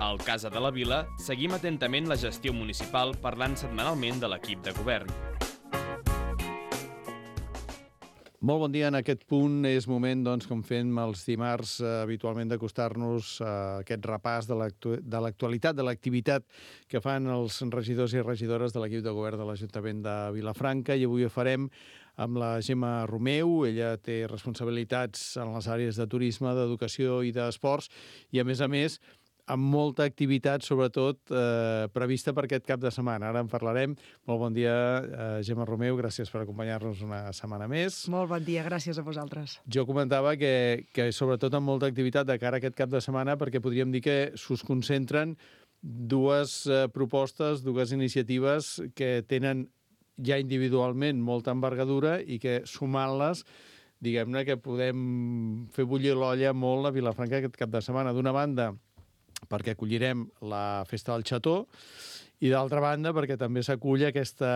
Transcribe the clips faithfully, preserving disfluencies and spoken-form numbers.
Al Casa de la Vila seguim atentament la gestió municipal parlant setmanalment de l'equip de govern. Molt bon dia. En aquest punt és moment, doncs, com fem els dimarts, eh, habitualment d'acostar-nos a aquest repàs de l'actualitat, de l'activitat que fan els regidors i regidores de l'equip de govern de l'Ajuntament de Vilafranca, i avui ho farem amb la Gemma Romeu. Ella té responsabilitats en les àrees de turisme, d'educació i d'esports, i a més a més amb molta activitat, sobretot eh, prevista per aquest cap de setmana. Ara en parlarem. Molt bon dia, eh, Gemma Romeu, gràcies per acompanyar-nos una setmana més. Molt bon dia, gràcies a vosaltres. Jo comentava que, que sobretot amb molta activitat de cara a aquest cap de setmana, perquè podríem dir que s'us concentren dues eh, propostes, dues iniciatives que tenen ja individualment molta envergadura i que, sumant-les, diguem-ne que podem fer bullir l'olla molt a Vilafranca aquest cap de setmana. D'una banda, perquè acollirem la Festa del Xató, i d'altra banda perquè també s'acull aquesta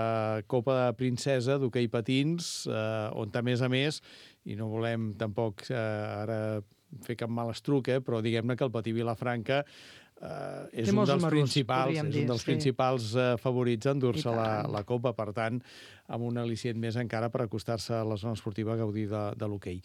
Copa de Princesa d'hoquei patins, eh, on a més a més, i no volem tampoc eh, ara fer cap mal estruc, eh, però diguem-ne que el Patí Vilafranca eh, és, un dels, números, principals, és dir, un dels sí. principals eh, favorits a endur-se la, la Copa, per tant, amb un al·licient més encara per acostar-se a la zona esportiva a gaudir de, de l'hoquei.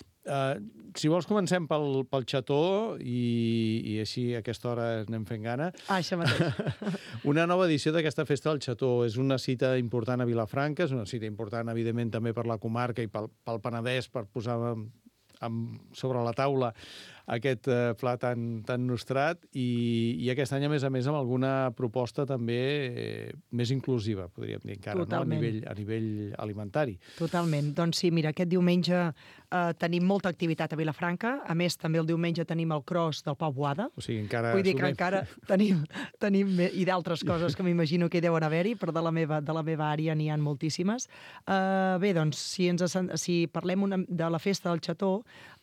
Uh, si vols comencem pel, pel Xató i, i així a aquesta hora anem fent gana. Ah, això mateix. Una nova edició d'aquesta Festa del Xató. És una cita important a Vilafranca, és una cita important, evidentment, també per la comarca i pel, pel Penedès, per posar amb, amb, sobre la taula aquest eh, pla tan, tan nostrat, i, i aquest any, a més a més, amb alguna proposta també eh, més inclusiva, podríem dir encara, no? a, nivell, a nivell alimentari. Totalment. Doncs sí, mira, aquest diumenge eh, tenim molta activitat a Vilafranca. A més, també el diumenge tenim el cross del Pau Boada. O sigui, encara... Vull dir que sumem. encara tenim, tenim i d'altres coses que m'imagino que hi deuen haver-hi, però de la meva, de la meva àrea n'hi ha moltíssimes. Uh, bé, doncs, si, ens, si parlem una, de la Festa del Xató,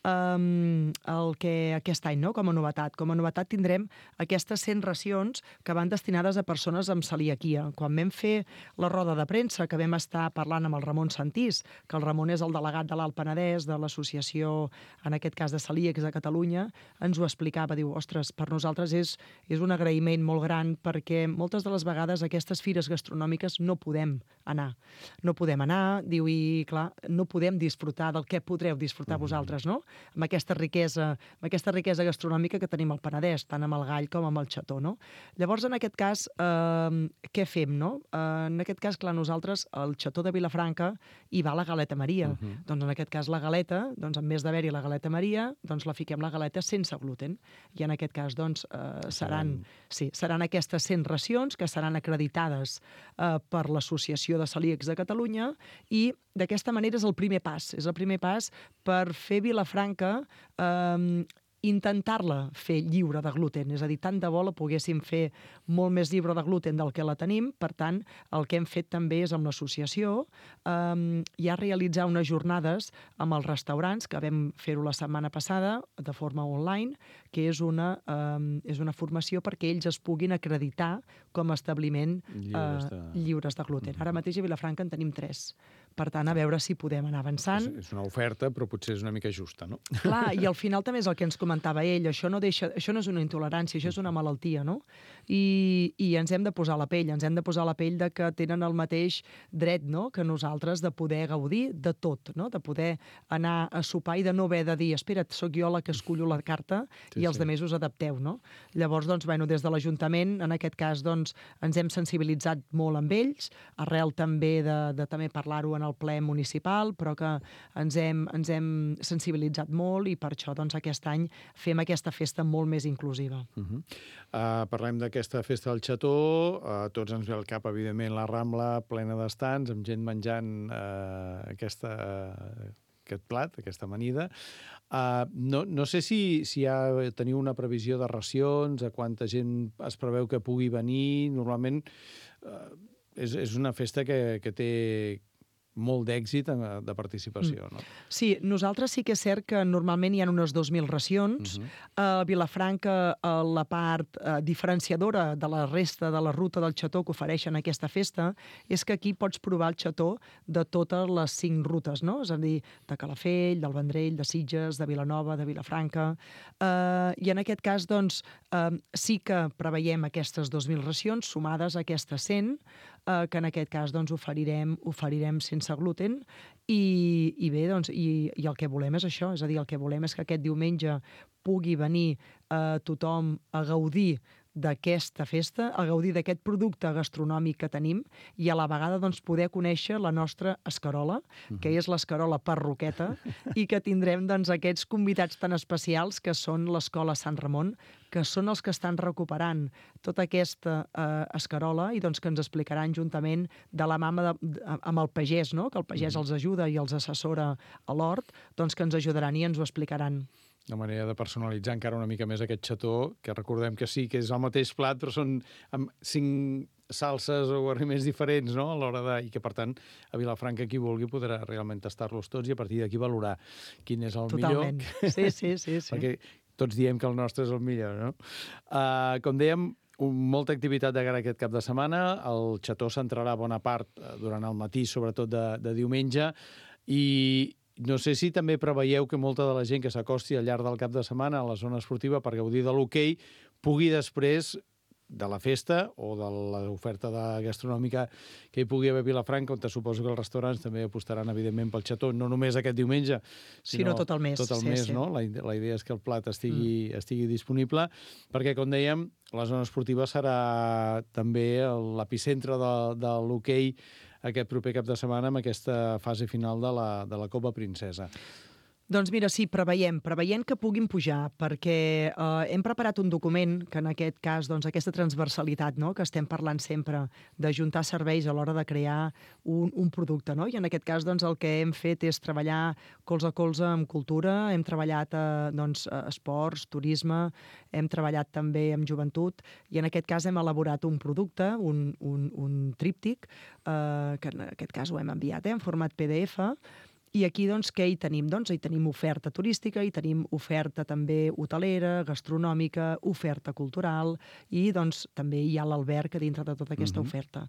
um, el que aquest any, no? com a novetat. Com a novetat tindrem aquestes cent racions que van destinades a persones amb celiaquia. Quan vam fer la roda de premsa, que vam estar parlant amb el Ramon Santís, que el Ramon és el delegat de l'Alt Penedès, de l'associació, en aquest cas de celíacs de Catalunya, ens ho explicava, diu, ostres, per nosaltres és, és un agraïment molt gran, perquè moltes de les vegades aquestes fires gastronòmiques no podem anar. No podem anar, diu, i clar, no podem disfrutar del que podreu disfrutar vosaltres, no? Amb aquesta riquesa, amb aquesta riquesa gastronòmica que tenim al Penedès, tant amb el gall com amb el xató, no? Llavors, en aquest cas, eh, què fem, no? Eh, en aquest cas, clar, nosaltres, el xató de Vilafranca, hi va la galeta Maria. Uh -huh. Doncs en aquest cas, la galeta, doncs en vez d'haver-hi la galeta Maria, doncs la fiquem la galeta sense gluten. I en aquest cas, doncs, eh, seran, sí, seran aquestes cent racions que seran acreditades eh, per l'Associació de Celíacs de Catalunya, i d'aquesta manera és el primer pas. És el primer pas per fer Vilafranca eh, intentar-la fer lliure de gluten, és a dir, tant de bo la poguéssim fer molt més lliure de gluten del que la tenim. Per tant, el que hem fet també és amb l'associació eh, ja realitzar unes jornades amb els restaurants, que vam fer-ho la setmana passada de forma online, que és una, eh, és una formació perquè ells es puguin acreditar com a establiment lliures de, eh, lliures de gluten. Ara mateix a Vilafranca en tenim tres. Per tant, a veure si podem anar avançant. És, és una oferta, però potser és una mica justa, no? Clar, i al final també és el que ens comentava ell, això no, deixa, això no és una intolerància, això és una malaltia, no? I, i ens hem de posar a la pell, ens hem de posar a la pell de que tenen el mateix dret, no?, que nosaltres, de poder gaudir de tot, no?, de poder anar a sopar i de no haver de dir, espera't, sóc jo la que escullo la carta, sí, i els sí. demés us adapteu, no? Llavors, doncs, bueno, des de l'Ajuntament, en aquest cas, doncs, ens hem sensibilitzat molt amb ells, arrel també de, de també parlar-ho en el ple municipal, però que ens hem, ens hem sensibilitzat molt, i per això, doncs, aquest any fem aquesta festa molt més inclusiva. Uh -huh. uh, parlem d'aquesta festa del xató, uh, tots ens ve al cap, evidentment, la Rambla plena d'estants, amb gent menjant uh, aquesta, uh, aquest plat, aquesta amanida. Uh, no, no sé si, si ja teniu una previsió de racions, a quanta gent es preveu que pugui venir. Normalment uh, és, és una festa que, que té molt d'èxit de participació. No? Sí, nosaltres sí que és cert que normalment hi ha unes dos mil racions. Uh-huh. A Vilafranca, la part eh, diferenciadora de la resta de la ruta del xató que ofereixen aquesta festa és que aquí pots provar el xató de totes les cinc rutes, no? És a dir, de Calafell, del Vendrell, de Sitges, de Vilanova, de Vilafranca. Eh, I en aquest cas, doncs, eh, sí que preveiem aquestes dos mil racions sumades a aquestes cent, eh, que en aquest cas doncs, oferirem, oferirem sense gluten i, i bé, doncs, i, i el que volem és això, és a dir, el que volem és que aquest diumenge pugui venir eh, tothom a gaudir d'aquesta festa, a gaudir d'aquest producte gastronòmic que tenim i a la vegada doncs, poder conèixer la nostra escarola, uh-huh. que és l'escarola Parroqueta, i que tindrem doncs, aquests convidats tan especials que són l'Escola Sant Ramon, que són els que estan recuperant tota aquesta eh, escarola i doncs, que ens explicaran juntament de la mà de, de, amb el pagès, no? Que el pagès uh-huh. els ajuda i els assessora a l'hort, doncs que ens ajudaran i ens ho explicaran. Una manera de personalitzar encara una mica més aquest xató, que recordem que sí, que és el mateix plat, però són amb cinc salses o guarniments diferents, no?, a l'hora de... I que, per tant, a Vilafranca, qui vulgui, podrà realment tastar-los tots i a partir d'aquí valorar quin és el Totalment. millor. Sí, sí, sí, sí. Perquè tots diem que el nostre és el millor, no? Uh, com dèiem, un, molta activitat de cara a aquest cap de setmana. El xató centrarà bona part durant el matí, sobretot de, de diumenge, i no sé si també preveieu que molta de la gent que s'acosti al llarg del cap de setmana a la zona esportiva per gaudir de l'hoquei pugui després de la festa o de l'oferta de gastronòmica que hi pugui haver a Vilafranca, on te suposo que els restaurants també apostaran, evidentment, pel xató, no només aquest diumenge, sinó, sinó tot el mes. Tot el sí, mes, sí. no? La, la idea és que el plat estigui, mm. estigui disponible, perquè, com dèiem, la zona esportiva serà també l'epicentre de, de l'hoquei aquest proper cap de setmana amb aquesta fase final de la, de la Copa Princesa. Doncs mira, sí, preveiem, preveient que puguin pujar, perquè eh, hem preparat un document que en aquest cas, doncs, aquesta transversalitat, no?, que estem parlant sempre, d'ajuntar serveis a l'hora de crear un, un producte, no? I en aquest cas, doncs, el que hem fet és treballar colze a colze amb cultura, hem treballat eh, doncs, esports, turisme, hem treballat també amb joventut, i en aquest cas hem elaborat un producte, un, un, un tríptic, eh, que en aquest cas ho hem enviat eh, en format P D F. I aquí, doncs, què hi tenim? Doncs hi tenim oferta turística, hi tenim oferta també hotelera, gastronòmica, oferta cultural i, doncs, també hi ha l'alberg dintre de tota aquesta uh-huh. oferta.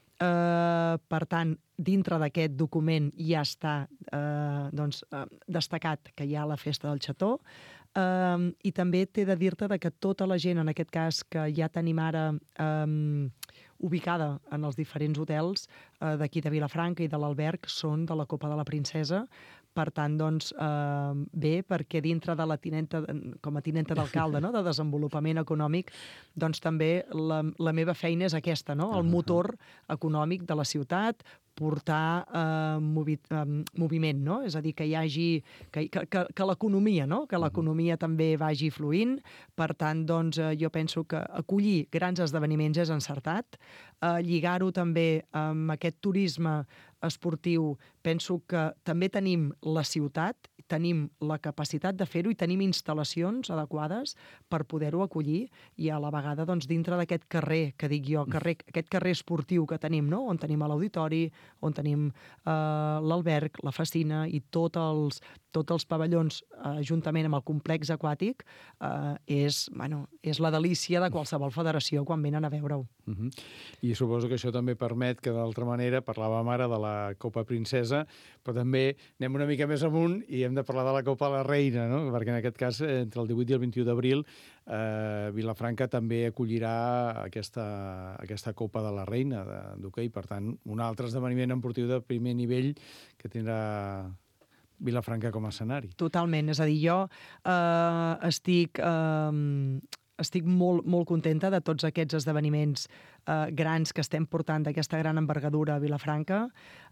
Uh, per tant, dintre d'aquest document ja està uh, doncs, uh, destacat que hi ha la festa del xató, uh, i també t'he de dir-te que tota la gent, en aquest cas, que ja tenim ara um, ubicada en els diferents hotels eh, d'aquí de Vilafranca i de l'alberg són de la Copa de la Princesa. Per tant, doncs, eh, bé, perquè dintre de la tinenta, com a tinenta d'alcalde, no?, de desenvolupament econòmic, doncs també la, la meva feina és aquesta, no?, el motor econòmic de la ciutat, portar eh, movi, eh, moviment, no? És a dir, que hi hagi... que, que, que, que l'economia, no?, que l'economia també vagi fluint. Per tant, doncs, eh, jo penso que acollir grans esdeveniments és encertat. Eh, lligar-ho també amb aquest turisme esportiu, penso que també tenim la ciutat, tenim la capacitat de fer-ho i tenim instal·lacions adequades per poder-ho acollir i a la vegada, doncs, dintre d'aquest carrer, que dic jo, carrer, aquest carrer esportiu que tenim, no?, on tenim l'auditori, on tenim eh, l'alberg, la fascina i tots els, tots els pavellons eh, juntament amb el complex aquàtic, eh, és, bueno, és la delícia de qualsevol federació quan venen a veure-ho. Uh-huh. I suposo que això també permet que, d'altra manera, parlàvem ara de la Copa Princesa, però també anem una mica més amunt i hem de parlar de la Copa la Reina, no?, perquè en aquest cas, entre el divuit i el vint-i-u d'abril, eh, Vilafranca també acollirà aquesta, aquesta Copa de la Reina d'hoquei. Per tant, un altre esdeveniment esportiu de primer nivell que tindrà Vilafranca com a escenari. Totalment. És a dir, jo eh, estic... Eh, estic molt, molt contenta de tots aquests esdeveniments eh, grans que estem portant d'aquesta gran envergadura a Vilafranca.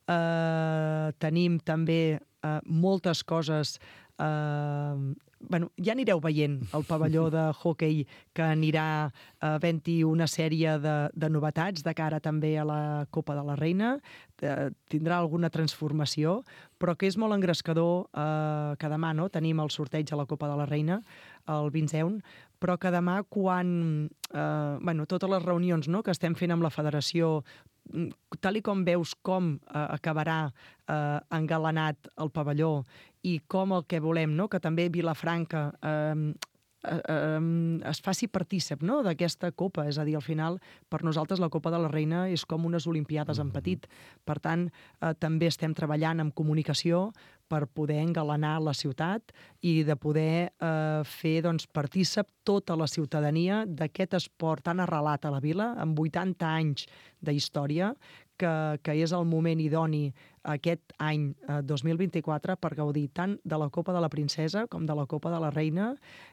Eh, tenim també eh, moltes coses... Eh, bueno, ja anireu veient el pavelló de hoquei que anirà havent-hi una sèrie de, de novetats de cara també a la Copa de la Reina. Eh, tindrà alguna transformació, però que és molt engrescador eh, que demà, no?, tenim el sorteig a la Copa de la Reina, el Vinceun, però que demà quan, eh, bueno, totes les reunions, no?, que estem fent amb la federació, tal i com veus com eh, acabarà eh, engalanat el pavelló i com el que volem, no? Que també Vilafranca eh, eh, eh, es faci partícip, no? D'aquesta Copa. És a dir, al final, per nosaltres la Copa de la Reina és com unes Olimpiades en petit. Per tant, eh, també estem treballant en comunicació per poder engalanar la ciutat i de poder eh, fer doncs, partícip tota la ciutadania d'aquest esport tan arrelat a la vila, amb vuitanta anys d'història, que, que és el moment idoni aquest any eh, dos mil vint-i-quatre per gaudir tant de la Copa de la Princesa com de la Copa de la Reina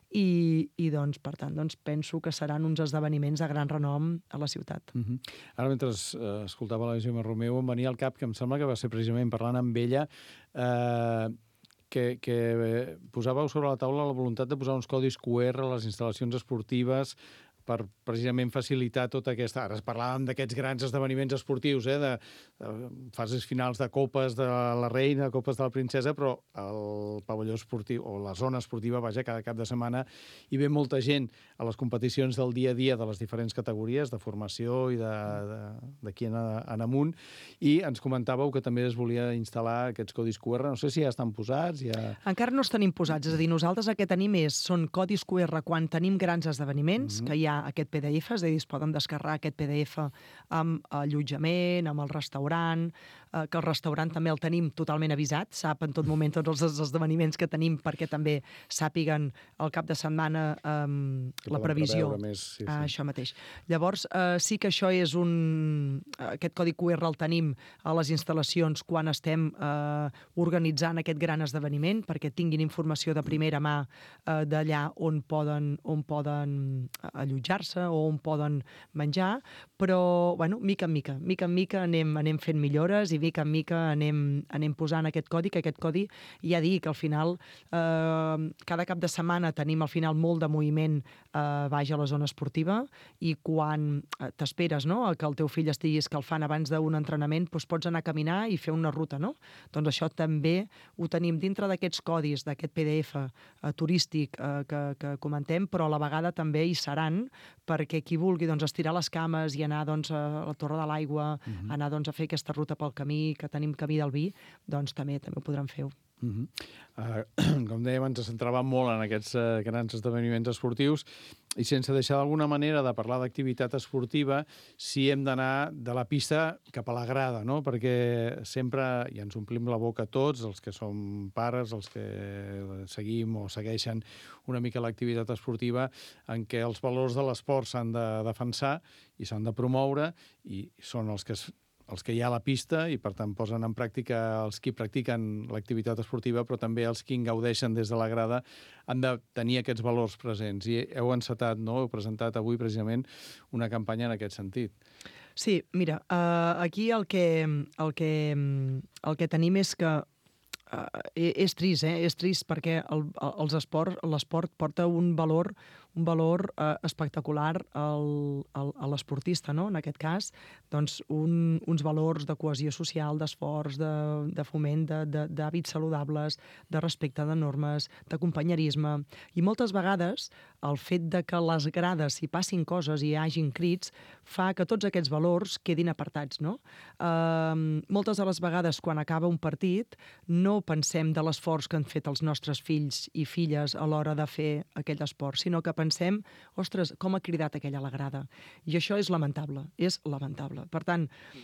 i, i doncs, per tant, doncs, penso que seran uns esdeveniments de gran renom a la ciutat. Uh -huh. Ara, mentre eh, escoltava la Gemma Romeu, em venia al cap que em sembla que va ser precisament parlant amb ella eh, que, que posàveu sobre la taula la voluntat de posar uns codis Q R a les instal·lacions esportives per precisament facilitar tota aquesta... Ara es parlàvem d'aquests grans esdeveniments esportius, eh, de, de fases finals de Copes de la Reina, Copes de la Princesa, però el pavelló esportiu, o la zona esportiva, vaja, cada cap de setmana hi ve molta gent a les competicions del dia a dia de les diferents categories, de formació i d'aquí en, en amunt, i ens comentàveu que també es volia instal·lar aquests codis Q R. No sé si ja estan posats, ja... Encara no estan imposats, és a dir, nosaltres el que tenim és, són codis Q R quan tenim grans esdeveniments, mm-hmm. que hi ha aquest P D F, és a dir, es poden descarregar aquest P D F amb allotjament, amb el restaurant, eh, que el restaurant també el tenim totalment avisat, sap en tot moment tots els esdeveniments que tenim perquè també sàpiguen el cap de setmana eh, la previsió. Més, sí, sí. Ah, això mateix. Llavors, eh, sí que això és un... Aquest codi Q R el tenim a les instal·lacions quan estem eh, organitzant aquest gran esdeveniment perquè tinguin informació de primera mà eh, d'allà on poden, on poden allotjar o on poden menjar, però, bueno, mica en mica, mica en mica anem, anem fent millores i mica en mica anem, anem posant aquest codi, que aquest codi, ja dic, al final, eh, cada cap de setmana tenim al final molt de moviment eh, baix a la zona esportiva i quan t'esperes, no?, que el teu fill estigui escalfant abans d'un entrenament, doncs pots anar a caminar i fer una ruta, no? Doncs això també ho tenim dintre d'aquests codis, d'aquest P D F eh, turístic eh, que, que comentem, però a la vegada també hi seran perquè qui vulgui doncs, estirar les cames i anar doncs, a la Torre de l'Aigua, uh-huh. anar doncs, a fer aquesta ruta pel camí, que tenim camí del vi, doncs també també ho podran fer. Uh-huh. uh, com dèiem, ens centràvem molt en aquests uh, grans esdeveniments esportius i sense deixar d'alguna manera de parlar d'activitat esportiva, sí hem d'anar de la pista cap a la grada, no? Perquè sempre, i ens omplim la boca tots, els que som pares, els que seguim o segueixen una mica l'activitat esportiva, en què els valors de l'esport s'han de defensar i s'han de promoure i són els que es els que hi ha a la pista i, per tant, posen en pràctica els qui practiquen l'activitat esportiva, però també els qui en gaudeixen des de la grada han de tenir aquests valors presents. I heu encetat, no?, heu presentat avui precisament una campanya en aquest sentit. Sí, mira, uh, aquí el que, el, que, el que tenim és que uh, és trist, eh? És trist perquè el, els esport, l'esport porta un valor un valor eh, espectacular al, al, a l'esportista, no? En aquest cas, doncs, un, uns valors de cohesió social, d'esforç, de, de foment, d'hàbits saludables, de respecte de normes, de companyerisme. I moltes vegades el fet de que les grades hi passin coses i hi hagin crits fa que tots aquests valors quedin apartats, no? Eh, moltes de les vegades, quan acaba un partit, no pensem de l'esforç que han fet els nostres fills i filles a l'hora de fer aquell esport, sinó que pensem, ostres, com ha cridat aquella a la grada. I això és lamentable, és lamentable. Per tant,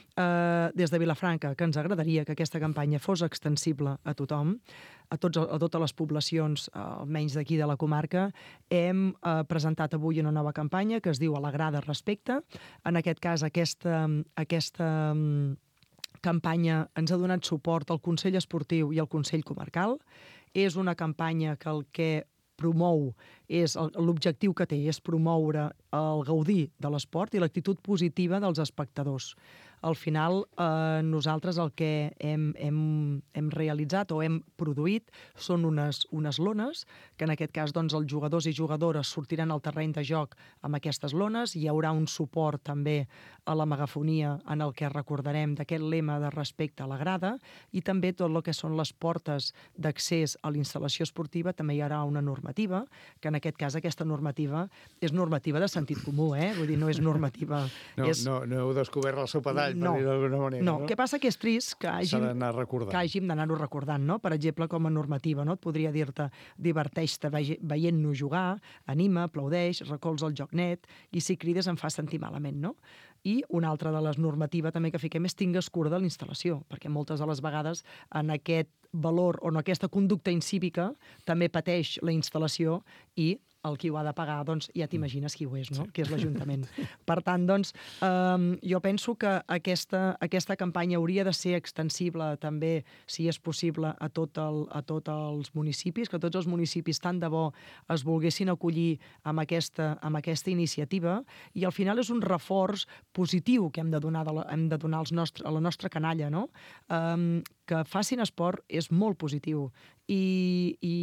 eh, des de Vilafranca, que ens agradaria que aquesta campanya fos extensible a tothom, a, tots, a totes les poblacions, almenys d'aquí de la comarca, hem eh, presentat avui una nova campanya que es diu A la grada respecte. En aquest cas, aquesta, aquesta campanya ens ha donat suport al Consell Esportiu i al Consell Comarcal. És una campanya que el que promou, és l'objectiu que té és promoure el gaudir de l'esport i l'actitud positiva dels espectadors. Al final, eh, nosaltres el que hem, hem, hem realitzat o hem produït són unes, unes lones, que en aquest cas doncs, els jugadors i jugadores sortiran al terreny de joc amb aquestes lones. Hi haurà un suport també a la megafonia en el que recordarem d'aquest lema de respecte a la grada i també tot el que són les portes d'accés a la instal·lació esportiva. També hi haurà una normativa que en aquest cas aquesta normativa és normativa de sentit comú, eh? Vull dir, no és normativa... No, és... no, no heu descobert la sopa d'all, no. per dir d'alguna manera, no. no? No, què passa que és trist que hàgim, d'anar recordant. que hàgim d'anar-ho recordant, no? Per exemple, com a normativa, no? Et podria dir-te, diverteix-te veient-nos jugar, anima, aplaudeix, recolza el joc net, i si crides em fa sentir malament, no? I una altra de les normatives també que fiquem és tingues cura de la instal·lació, perquè moltes de les vegades en aquest valor o en aquesta conducta incívica també pateix la instal·lació i el qui ho ha de pagar, doncs ja t'imagines qui ho és, no? Sí. Que és l'Ajuntament. Per tant, doncs, eh, jo penso que aquesta, aquesta campanya hauria de ser extensible també, si és possible, a tot, el, a tot els municipis, que tots els municipis tant de bo es volguessin acollir amb aquesta, amb aquesta iniciativa, i al final és un reforç positiu que hem de donar, de la, hem de donar als nostre, a la nostra canalla, no? Eh, que facin esport és molt positiu. I, i,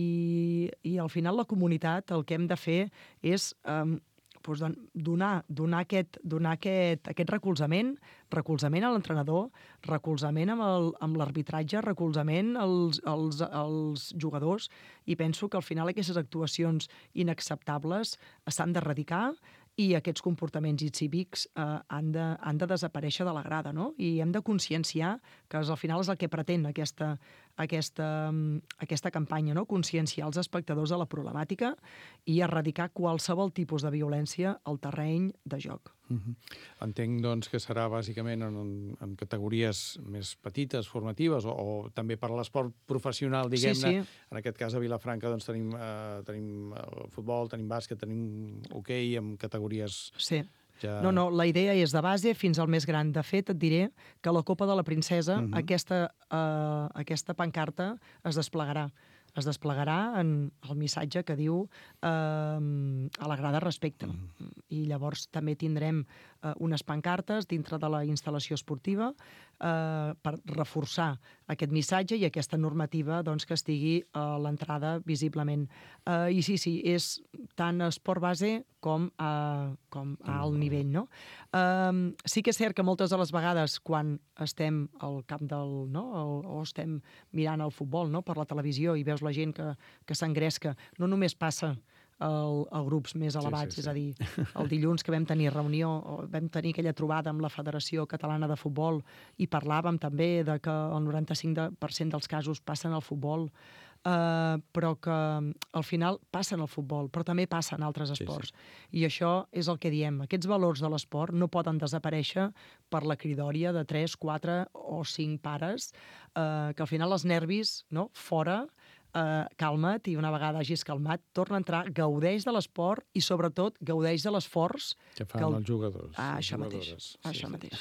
i al final la comunitat el que hem de fer és um, doncs donar, donar, aquest, donar aquest, aquest recolzament, recolzament a l'entrenador, recolzament amb l'arbitratge, recolzament als, als, als jugadors, i penso que al final aquestes actuacions inacceptables s'han d'erradicar i aquests comportaments incívics eh, han, de, han de desaparèixer de la grada, no? I hem de conscienciar, que al final és el que pretén aquesta, aquesta, aquesta campanya, no? Conscienciar els espectadors de la problemàtica i erradicar qualsevol tipus de violència al terreny de joc. Uh-huh. Entenc, doncs, que serà bàsicament en, en categories més petites, formatives, o, o també per a l'esport professional, diguem-ne. Sí, sí. En aquest cas, a Vilafranca, doncs, tenim, eh, tenim futbol, tenim bàsquet, tenim hoquei, amb categories... Sí. Ja... No, no, la idea és de base fins al més gran. De fet, et diré que a la Copa de la Princesa uh-huh. aquesta, uh, aquesta pancarta es desplegarà. Es desplegarà en el missatge que diu eh, a la grada respecte. Mm. I llavors també tindrem eh, unes pancartes dintre de la instal·lació esportiva eh, per reforçar aquest missatge i aquesta normativa doncs, que estigui a l'entrada visiblement. Eh, I sí, sí, és tant esport base com a, com a alt nivell, no? Eh, sí que és cert que moltes de les vegades quan estem al camp del... No? O, o estem mirant el futbol, no? Per la televisió i veus la gent que, que s'engresca, no només passa el, a grups més elevats, sí, sí, sí. És a dir, el dilluns que vam tenir reunió, vam tenir aquella trobada amb la Federació Catalana de Futbol i parlàvem també de que el noranta-cinc per cent dels casos passen al futbol, eh, però que al final passen al futbol, però també passen altres esports. Sí, sí. I això és el que diem. Aquests valors de l'esport no poden desaparèixer per la cridòria de tres, quatre o cinc pares, eh, que al final els nervis, no?, fora, Uh, calma't, i una vegada hagis calmat, torna a entrar, gaudeix de l'esport i sobretot gaudeix de l'esforç que fan que el... els jugadors. Ah, els això jugadores. mateix. Sí, això sí. mateix.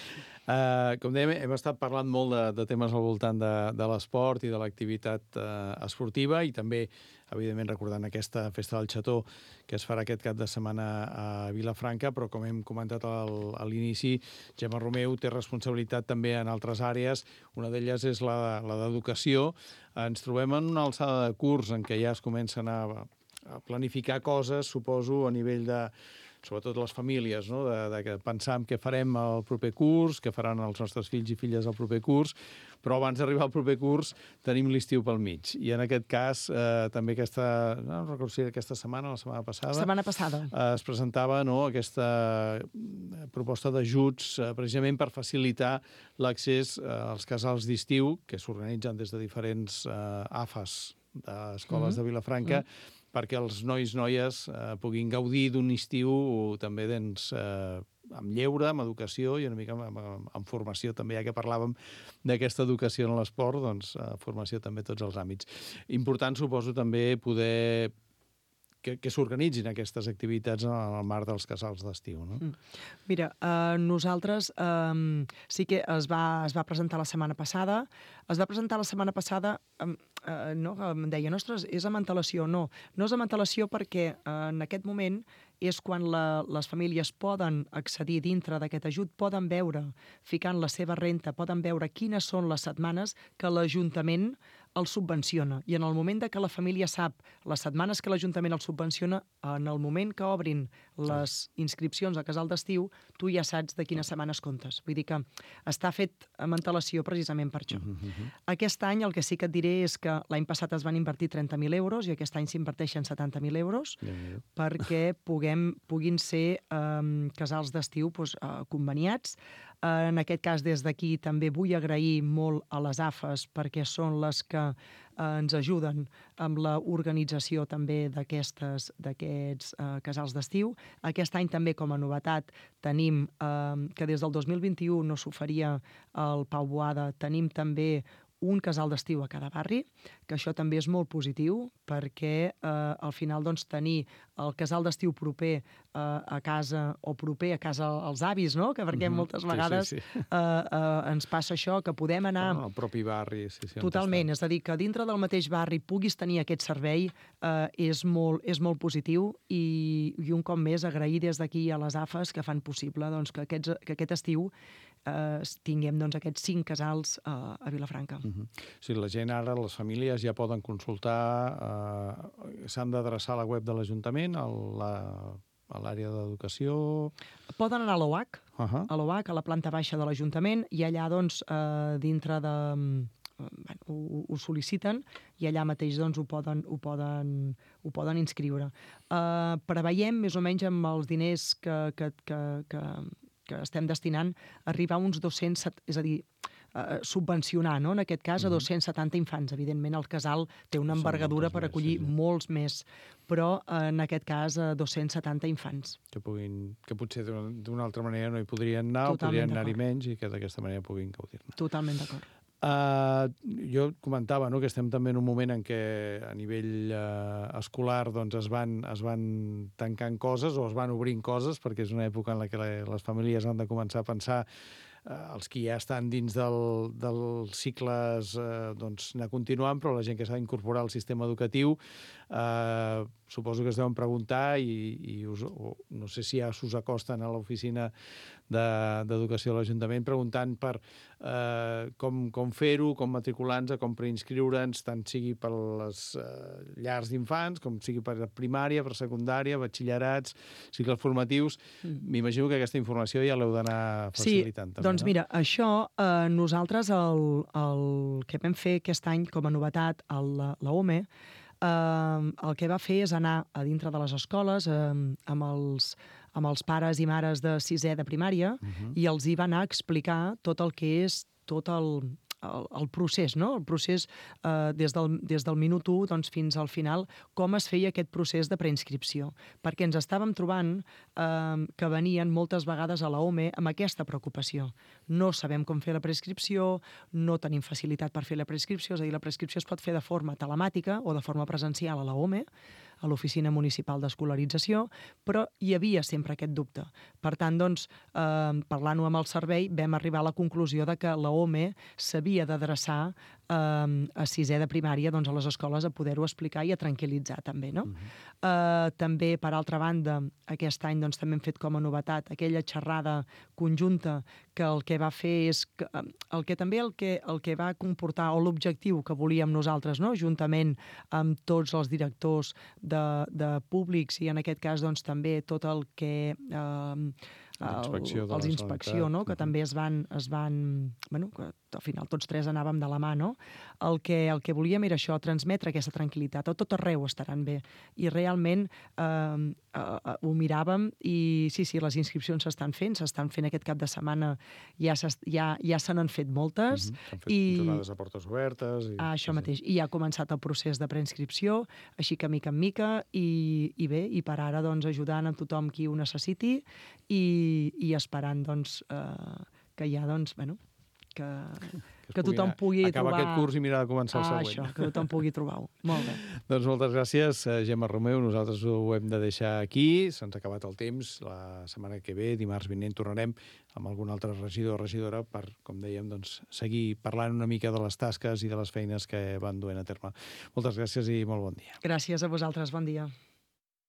Uh, com dèiem, hem estat parlant molt de, de temes al voltant de, de l'esport i de l'activitat uh, esportiva, i també, evidentment, recordant aquesta festa del Xató que es farà aquest cap de setmana a Vilafranca, però com hem comentat al, a l'inici, Gemma Romeu té responsabilitat també en altres àrees. Una d'elles és la, la d'educació. Ens trobem en una alçada de curs en què ja es comencen a, a planificar coses, suposo, a nivell de sobretot les famílies, no? de, de que pensar en què farem el proper curs, què faran els nostres fills i filles el proper curs, però abans d'arribar al proper curs tenim l'estiu pel mig. I en aquest cas, eh, també aquesta, no recordo si aquesta setmana, la setmana passada... Setmana passada. Eh, es presentava, no?, aquesta proposta d'ajuts eh, precisament per facilitar l'accés eh, als casals d'estiu que s'organitzen des de diferents eh, A F As d'escoles mm-hmm. de Vilafranca, mm-hmm. perquè els nois, noies, eh, puguin gaudir d'un estiu també doncs, eh, amb lleure, amb educació i una mica amb, amb, amb formació també, ja que parlàvem d'aquesta educació en l'esport, doncs eh, formació també a tots els àmbits. Important, suposo, també poder que, que s'organitzin aquestes activitats en el marc dels casals d'estiu, no? Mm. Mira, eh, nosaltres eh, sí que es va, es va presentar la setmana passada, es va presentar la setmana passada, eh, eh, no, em deia, ostres, és amb antelació. No, no és amb antelació perquè eh, en aquest moment és quan la, les famílies poden accedir dintre d'aquest ajut, poden veure, ficant la seva renta, poden veure quines són les setmanes que l'Ajuntament el subvenciona. I en el moment de que la família sap les setmanes que l'Ajuntament el subvenciona, en el moment que obrin les inscripcions al casal d'estiu, tu ja saps de quines setmanes comptes. Vull dir que està fet amb antelació precisament per això. Uh -huh. Aquest any el que sí que et diré és que l'any passat es van invertir trenta mil euros i aquest any s'inverteixen setanta mil euros uh -huh. perquè puguem, puguin ser eh, casals d'estiu doncs, eh, conveniats. En aquest cas, des d'aquí, també vull agrair molt a les A F Es perquè són les que eh, ens ajuden amb l'organització també d'aquestes d'aquests eh, casals d'estiu. Aquest any també, com a novetat, tenim eh, que des del dos mil vint-i-u no s'oferia al Pau Boada, tenim també un casal d'estiu a cada barri, que això també és molt positiu, perquè eh, al final doncs, tenir el casal d'estiu proper eh, a casa o proper a casa als avis, no? Que perquè uh -huh. moltes vegades sí, sí, sí. Eh, eh, ens passa això, que podem anar... No, al propi barri. Sí, sí, totalment, és a dir, que dintre del mateix barri puguis tenir aquest servei eh, és, molt, és molt positiu i, i un cop més agrair des d'aquí a les A F Es que fan possible doncs, que, aquests, que aquest estiu eh, tinguem doncs, aquests cinc casals eh, a Vilafranca. Uh -huh. Sí, la gent ara, les famílies ja poden consultar, eh, s'han d'adreçar a la web de l'Ajuntament, a la a l'àrea d'educació... Poden anar a l'O H, uh -huh. a l'O H, a la planta baixa de l'Ajuntament, i allà, doncs, eh, dintre de... Bueno, ho, ho sol·liciten i allà mateix doncs, ho, poden, ho, poden, ho poden inscriure. Eh, preveiem, més o menys, amb els diners que, que, que, que, que estem destinant, arribar a uns dos-cents... És a dir, Uh, subvencionar, no? En aquest cas, a dos-cents setanta infants. Evidentment, el casal té una envergadura per acollir més, sí, sí. molts més, però uh, en aquest cas, a dos-cents setanta infants. Que, puguin, que potser d'una altra manera no hi podrien anar, totalment o podrien anar-hi menys, i que d'aquesta manera puguin gaudir-ne. Totalment d'acord. Uh, jo comentava, no?, que estem també en un moment en què a nivell uh, escolar doncs, es, van, es van tancant coses o es van obrint coses, perquè és una època en la que les famílies han de començar a pensar Uh, els que ja estan dins del, dels cicles uh, doncs anar continuant, però la gent que s'ha d'incorporar al sistema educatiu uh, suposo que es deuen preguntar i, i us, o, no sé si ja s'us acosten a l'oficina d'Educació de, de l'Ajuntament preguntant per uh, com, com fer-ho, com matricular-nos, com preinscriure'ns, tant sigui per les uh, llars d'infants, com sigui per primària, per secundària, batxillerats, cicles formatius. Mm. M'imagino que aquesta informació ja l'heu d'anar facilitant. Sí, també, doncs no? Mira, això eh, nosaltres el, el que vam fer aquest any com a novetat a la, la O M E, eh, el que va fer és anar a dintre de les escoles eh, amb, els, amb els pares i mares de sisè de primària uh-huh. i els hi va anar a explicar tot el que és tot el, el, el procés, no? El procés eh, des, del, des del minut u doncs, fins al final, com es feia aquest procés de preinscripció. Perquè ens estàvem trobant eh, que venien moltes vegades a la O M E amb aquesta preocupació. No sabem com fer la prescripció, no tenim facilitat per fer la prescripció, és a dir, la prescripció es pot fer de forma telemàtica o de forma presencial a la O M E, a l'Oficina Municipal d'Escolarització, però hi havia sempre aquest dubte. Per tant, doncs, eh, parlant-ho amb el servei, vam arribar a la conclusió de que la O M E s'havia d'adreçar eh, a sisè de primària doncs, a les escoles a poder-ho explicar i a tranquil·litzar també, no? Uh-huh. eh, també, per altra banda, aquest any doncs, també hem fet com a novetat aquella xerrada conjunta que el que va fer és... Que, el que també el que, el que va comportar, o l'objectiu que volíem nosaltres, no? Juntament amb tots els directors de, de públics i en aquest cas doncs, també tot el que... Eh, el, els inspecció, no? Que també es van, es van... Bueno, que al final tots tres anàvem de la mà, no? El que, el que volíem era això, transmetre aquesta tranquil·litat. A tot arreu estaran bé. I realment eh, eh, ho miràvem i sí, sí, les inscripcions s'estan fent, s'estan fent aquest cap de setmana, ja, ja, ja se n'han fet moltes. Uh-huh. S'han fet i... jornades a portes obertes. I... Ah, això mateix. I ja ha començat el procés de preinscripció, així que mica en mica, i, i bé, i per ara doncs, ajudant a tothom qui ho necessiti i, i esperant doncs, eh, que ja, doncs, bueno, que, que, que tothom pugui acabar trobar... aquest curs i mirar de començar el ah, següent. Això, que tothom pugui trobar-ho. Molt bé. Doncs moltes gràcies, Gemma Romeu. Nosaltres ho hem de deixar aquí. Se'ns ha acabat el temps. La setmana que ve, dimarts vinent, tornarem amb algun altre regidor o regidora per, com dèiem, doncs, seguir parlant una mica de les tasques i de les feines que van duent a terme. Moltes gràcies i molt bon dia. Gràcies a vosaltres. Bon dia.